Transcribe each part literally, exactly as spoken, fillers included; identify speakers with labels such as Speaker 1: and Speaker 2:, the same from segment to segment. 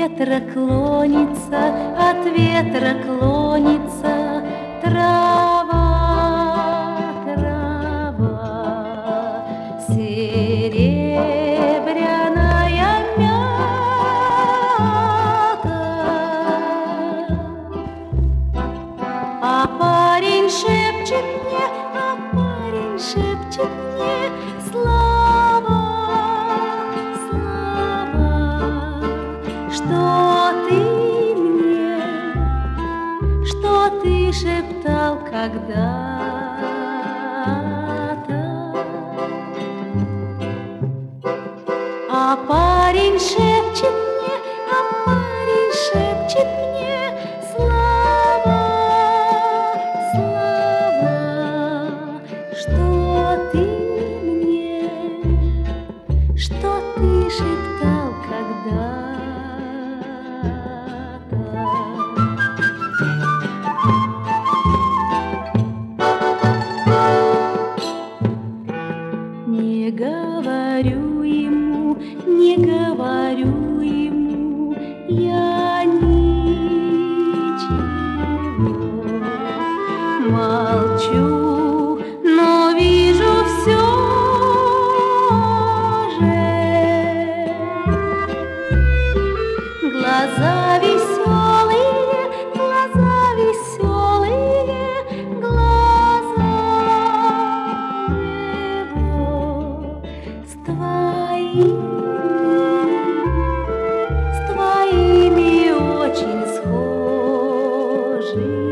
Speaker 1: ветра клонится, от ветра клонится трава, трава, серебряная мята. А парень шепчет мне, а парень шепчет мне: Слава, Слава, что ты мне, что ты шептал когда-то. А парень шепчет мне, а парень шепчет мне: Слава, Слава, что ты мне, что ты шептал когда-то. Не говорю ему, не говорю ему я ничего, молчу, но вижу все же. Глаза веселые, глаза веселые, глаза его с твоими, с твоими очень схожие.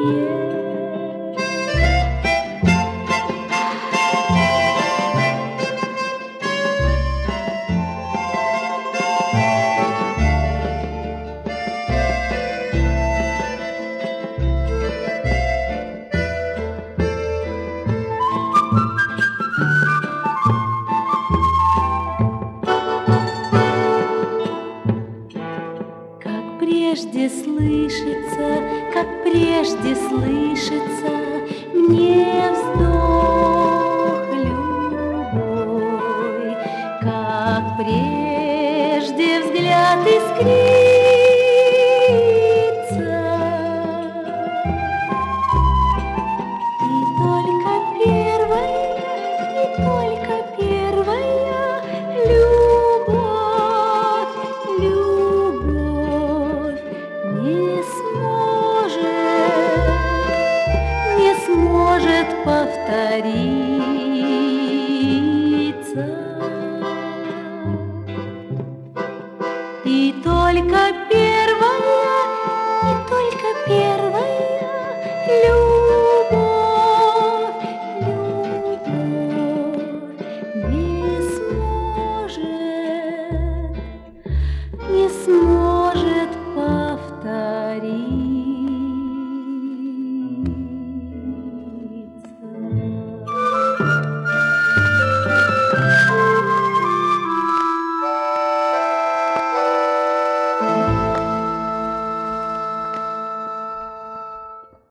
Speaker 1: Как прежде слышится, как прежде слышится мне вздох любой, как прежде взгляд искрится. И только первая, и только первая любовь, любовь не сможет, не сможет повториться. И только первая